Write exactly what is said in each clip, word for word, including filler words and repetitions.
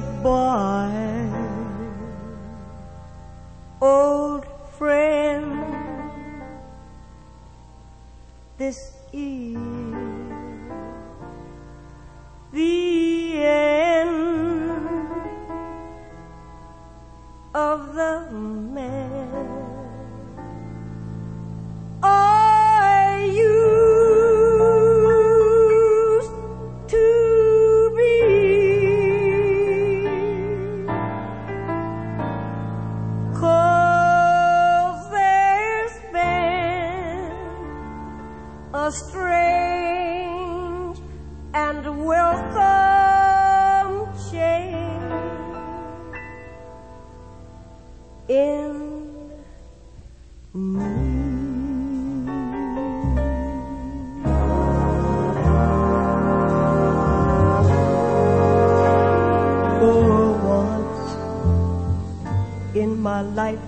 boy, old friend, this is the end of the man I used to be. 'Cause there's been a strange and welcome change in me. For once in my life,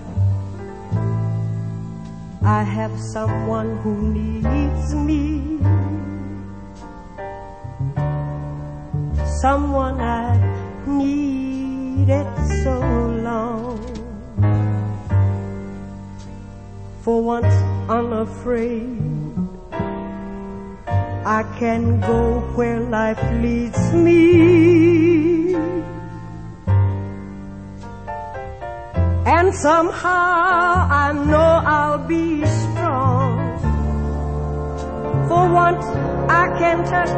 I have someone who needs me, someone I needed so long. For once unafraid, I can go where life leads me, and somehow I know I'll be strong. For once I can touch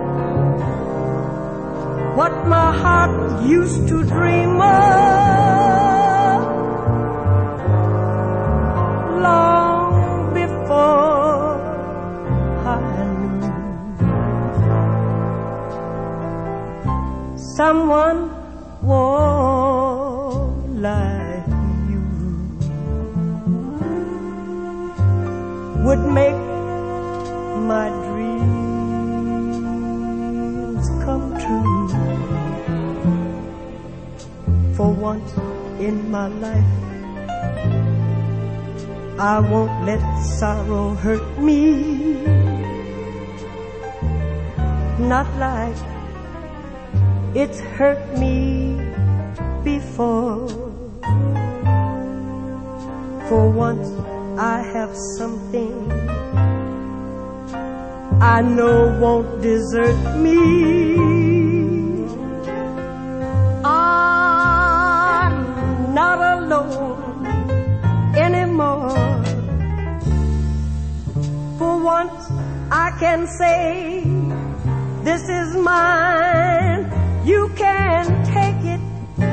what my heart used to dream of long before I knew someone warm like you would make my dreams come true. For once in my life, I won't let sorrow hurt me, not like it's hurt me before. For once I have something I know won't desert me. I'm not alone anymore. For once I can say, this is mine, you can take it,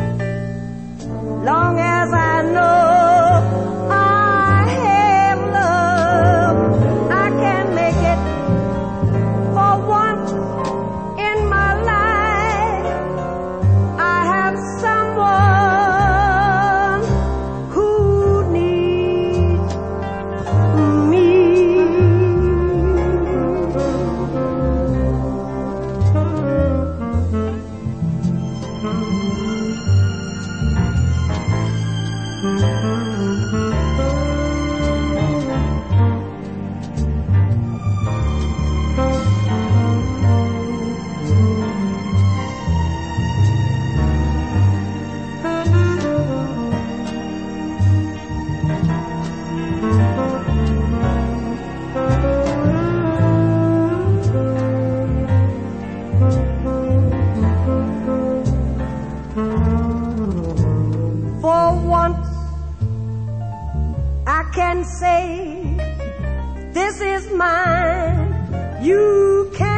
long as I know I have love, I can make it. For once in my life, I have someone who needs me. For once I can say, this is mine, you can